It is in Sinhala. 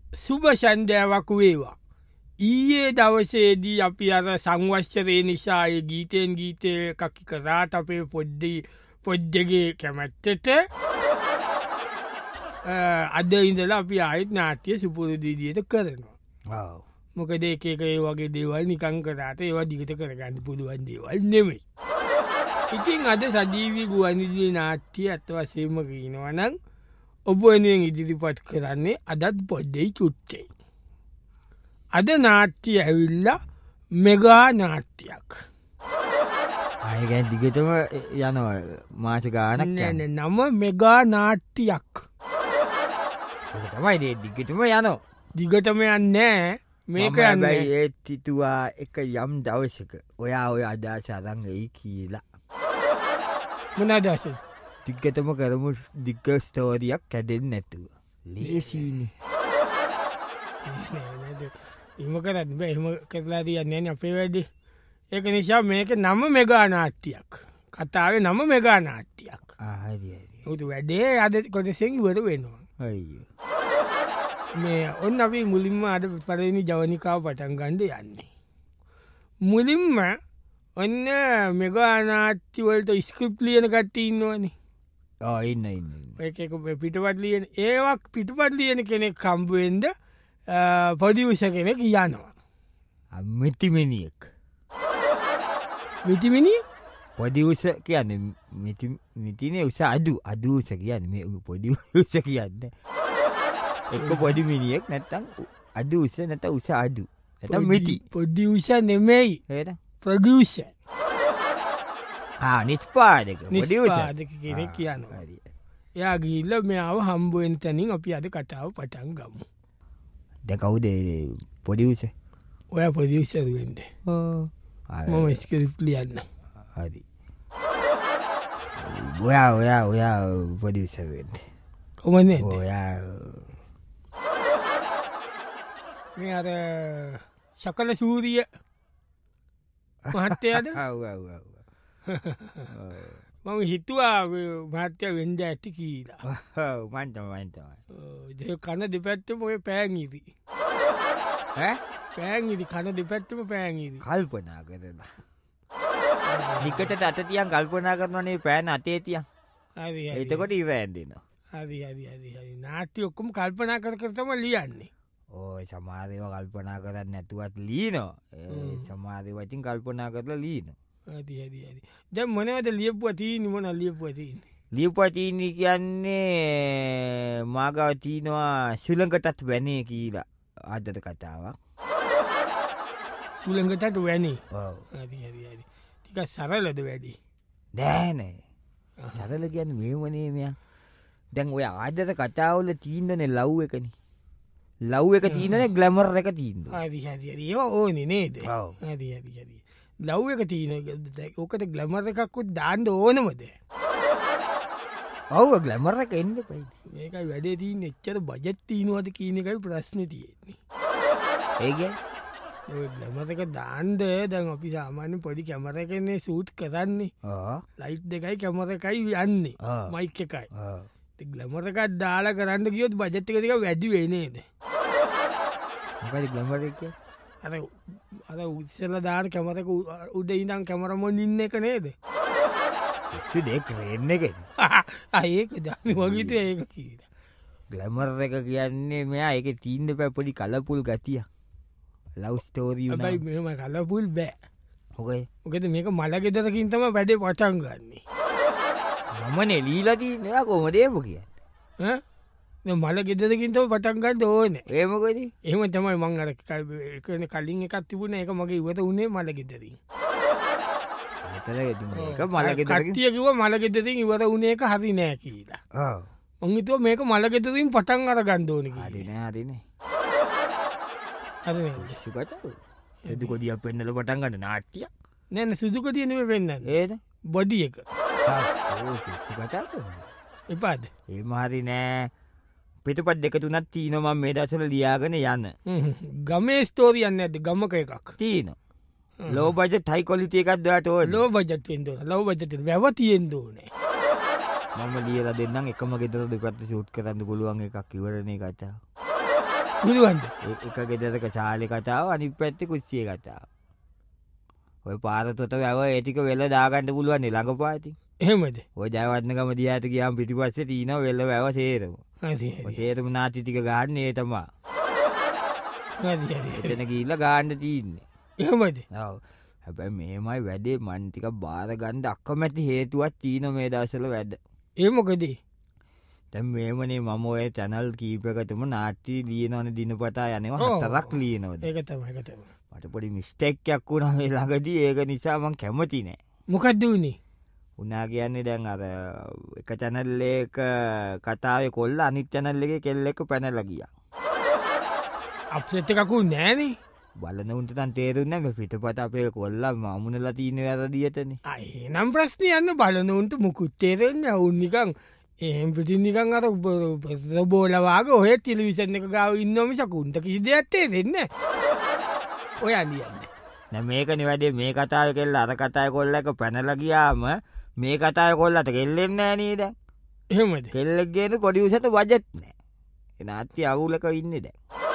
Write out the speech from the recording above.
සුභ සන්ධ්‍යාවක් වේවා. ඊයේ දවසේදී අපි අර සංවශ්චරය නිසාය ගීතයෙන් ගීතය එකකි කරාට අපේ පොද්දගේ කැමැත්තට අද ඉඳලා අපි ආයත් නාට්‍ය සුපුරදිදියට කරනවා. මොකද ඒක ඒ වගේ දේවල් නිකං කරාට ඒවා දිගට කරගන්න පුළුවන් දේවල් නෙමෙයි. ඉතින් අද සජීවී ගුවන්විදුලි නාට්‍ය අත් වශයෙන්ම කියනවනම් ඔබ වෙනුවෙන් ඉදිරිපත් කරන්නේ අදත් පොද්දේ චුට්ටේ. අද නාට්‍ය ඇවිල්ලා මෙගා නාට්‍යයක්. ආයගැන් දිගටම යනවා මාස ගානක් නම මෙගා නාට්‍යයක්. තමයි දිගටම යනවා. දිගටම යන්නෑ මේක යන්න ඒත් හිතුවා එක යම් දවසක ඔයා ඔය අදහස අරන් එයි කියලා. මොන අදහස? දිග්ගතම කරමු දිග්ග ස්ටෝරියක් කැඩෙන්නේ නැතුව. ලේසියිනේ. එහෙම කරන්න බෑ. එහෙම කරලා තියන්නේ නැහැ අපේ වැඩේ. ඒක නිසා මේක නම මෙගා නාට්‍යයක්. කතාවේ නම මෙගා නාට්‍යයක්. හරි හරි. උතු වැඩේ අද කොටසෙන් ඉවර වෙනවා. අයියෝ. මේ ඔන්න අපි මුලින්ම අද පළවෙනි ජවනිකාව පටන් ගන්න යන්නේ. මුලින්ම ඔන්න මෙගා නාට්‍ය වලට ස්ක්‍රිප්ට් ලියන කට්ටිය ඉන්නවනේ. ඉන්න. ඒක පිටපත් ලියන ඒවක් පිටපත් ලියන කෙනෙක් හම්බ වෙන්න ප්‍රොඩියුසර් කෙනෙක් යනවා. මිටිමිනියෙක්. මිටිමිනිය? ප්‍රොඩියුසර් කියන්නේ මිටිනේ උස අඩු උස කියන්නේ මේ ප්‍රොඩියුසර් කියන්නේ. එක්ක පොඩි මිනිහෙක් නැත්තම් අඩු උස නැත්නම් උස අඩු. නැත්නම් මිටි. ප්‍රොඩියුසර් නෙමෙයි. එහෙනම් ප්‍රොඩියුසර්. නිෂ්පාදක. නිෂ්පාදක කෙනෙක් කියනවා. එයා ගිහිල්ලා මෙයාව හම්බ වෙන තැනින් අපි අද කතාව පටන් ගමු. දැන් කවුද ප්‍රොඩියුසර්? ඔයා ප්‍රොඩියුසර් වෙන්න. මම ස්ක්‍රිප්ට් ලියන්න. හරි. ඔයා ප්‍රොඩියුසර් වෙන්න. කොහොමද? ඔයා මේ අර සකල සූරිය මහත්තයාද? මම හිතුවා මහත්තයා වෙන්න ඇති කියලා. මන් තමයි. කන දෙපැත්තම ඔය පෑන් ඉදි. පෑන් ඉදි කන දෙපැත්තම පෑන් ඉදි. කල්පනා කරලා. නිකටට අත තියන් කල්පනා කරනවනේ පෑන් අතේ තියන්. හරි. එතකොට ඉවෑන් දෙනවා. හරි. නාට්‍ය ඔක්කොම කල්පනා කර තමයි ලියන්නේ. ඕ සමාධව කල්පනා කරන්න නැතුවත් ලීනවා. සමාධව ඉතින් කල්පනා කරලා ලීනවා. දැන් මොනවද ලියපුවා තියෙන්නේ? මොන ලියපුවා තියෙන්නේ? ලියපුවා තියෙන්නේ කියන්නේ මාගාව තියෙනවා සුළඟටත් වැනේ කියලා ආදර කතාවක්. සුළඟටත් වැනේ. ඔව්. හරි. ටිකක් සරලද වැඩි? නෑ. සරල කියන්නේ මේවනේ මෙයා. දැන් ඔය ආදර කතාවල තියෙනනේ ලව් එකනේ. ලව් එක තියෙනනේ ග්ලැමර් එක තියෙනවා. හරි. ඒවා ඕනේ නේද? ඔව්. හරි. ලව් එක තියෙන ඕකට ග්ලැමර් එකක් දාන්න ඕනමද? ඔව් ග්ලැමර් එක එන්න එපයි. මේකයි වැඩේ තියෙන්නේ. එච්චර බජට් තියනවද කියන එකයි ප්‍රශ්නේ තියෙන්නේ. ඒ කියන්නේ ඔය ග්ලැමර් එක දාන්න දැන් අපි සාමාන්‍ය පොඩි කැමරා එකනේ ෂූට් කරන්නේ. ලයිට් දෙකයි කැමරා එකයි යන්නේ. මයික් එකයි. ග්ලැමර් එකක් දාලා කරන්න ගියොත් බජට් එක ටික වැඩි වෙයි නේද? මොකද ග්ලැමර් එක? අර ඉස්සෙල්ලා දාන කැමරා එක උඩ ඉඳන් කැමරාමන් ඉන්න එක නේද? දෙක රේන්න එක. ඒක දාන්නේ වගේ ඒක කියලා. ග්ලැමර් එක කියන්නේ මෙයා ඒකේ තියෙන්න බෑ පොඩි කලපුල් ගතියක්. ලව් ස්ටෝරි උනා. හැබැයි මෙහෙම කලපුල් බෑ. මොකද මේක මල ගෙදරකින් තමයි වැඩේ පටන් ගන්නෙ. මමනේ ලීලා තියෙන්නේ කොහොමද ඒක කියන්නේ? මල ගෙදරකින් තමයි පටන් ගන්න ඕනේ. ඒ මොකද? එහෙම තමයි මං අර කලින් එකක් තිබුණේ ඒක මගේ ඉවත උනේ මල ගෙදරින්. කට්ටිය කිව්වා මල ගෙදරින් ඉවර උනේ එක හරි නෑ කියලා. මං හිතුවා මේක මල ගෙදරින් පටන් අරගන්න ඕනේ කියලා. හරිනේ. හරි. සුගත. සුදු කොඩියක් පෙන්නලා පටන් ගන්න නාට්‍යයක්. නෑ සුදු කොඩිය නෙමෙයි පෙන්නන්නේ. ඒද? බොඩි එක. සුගත. එපාද? ඒ මාරි නෑ. පිටපත් දෙක තුනක් තියෙනවා මම මේ දවස්වල ලියාගෙන යන. ගමේ ස්ටෝරියක් නැද්ද? ගමක එකක්. තියෙනවා. ලෝ බජට් හයි ක්වොලිටි එකක් දාට ඕනේ. ලෝ බජට් වෙන්න ඕන. ලෝ බජට් වැව තියෙන්න ඕනේ. මම ලියලා දෙන්නම් එකම ගෙදර දෙපැත්ත ෂූට් කරන්න පුළුවන් එකක් ඉවරනේ කතාව. පුළුවන්ද එක ගෙදරක ශාලි කතාව අනි පැත්ති කුස්සිය කතාව. ඔය පාරතොත වැව ඒටික වෙල දාගන්නට පුළුවන් ළඟ පාති. එහෙමද ඔය ජයවත්නකම දිහාට ගියාම පිටිපස්සේ තියෙන වෙල වැව සේරම. හරි ඔය සේරම නාටි ටික ගන්න ඒ තමා. හරි හරි එතන ගිහිල්ලා ගන්න තියෙන්නේ. එහෙමද ඔව්. හැබැයි මේමයි වැඩේ මන් ටික බාර ගන්න අකමැති හේතුවක් තියෙන මේ දවස්වල වැඩ. ඒ මොකද දැන් මේමනේ මම ඔය channel කීපයකටම නාට්‍ය ලියනවනේ දිනපතා යනවා ඔව්. 4ක් ලියනවා. ඒක තමයි මට පොඩි මිස්ටේක් එකක් වුණා මේ ළඟදී. ඒක නිසා මං කැමති නෑ. මොකක්ද උනේ උනා කියන්නේ දැන් අර එක channel එක කතාවේ කොල්ල අනිත් channel එකේ කෙල්ල එක්ක පැනලා ගියා. අප්සෙට් එකකුත් නෑනේ බලන උන්ට තන් තේරුන්නේ නැහැ මේ පිටපත අපේ කොල්ලා මමුණලා තියෙන වැරදියටනේ. නම් ප්‍රශ්නය යන්න බලනවන්ට මුකුත් තේරෙන්න ඔවුන් නිකං එහෙම් පිටින් නිකං අර බෝලවාගේ ඔය ටෙලිවිෂන් එක ගාව ඉන්නමිසකුන්ට කිසි දෙයක්ත්තේ දෙන්න ඔය අලියන්න නෑ මේකනේ වැඩේ. මේ කතාවේ කෙල්ල අර කතාවේ කොල්ල එක පැනලා ගියාම මේ කතාවේ කොල්ලට කෙල්ලෙන්නේ නැහැ නේද? එහෙමද කෙල්ලෙක් ගේන පොඩි උසට බජට් නැහැ. ඒ නාට්‍ය අවුලක ඉන්නේ දැන්.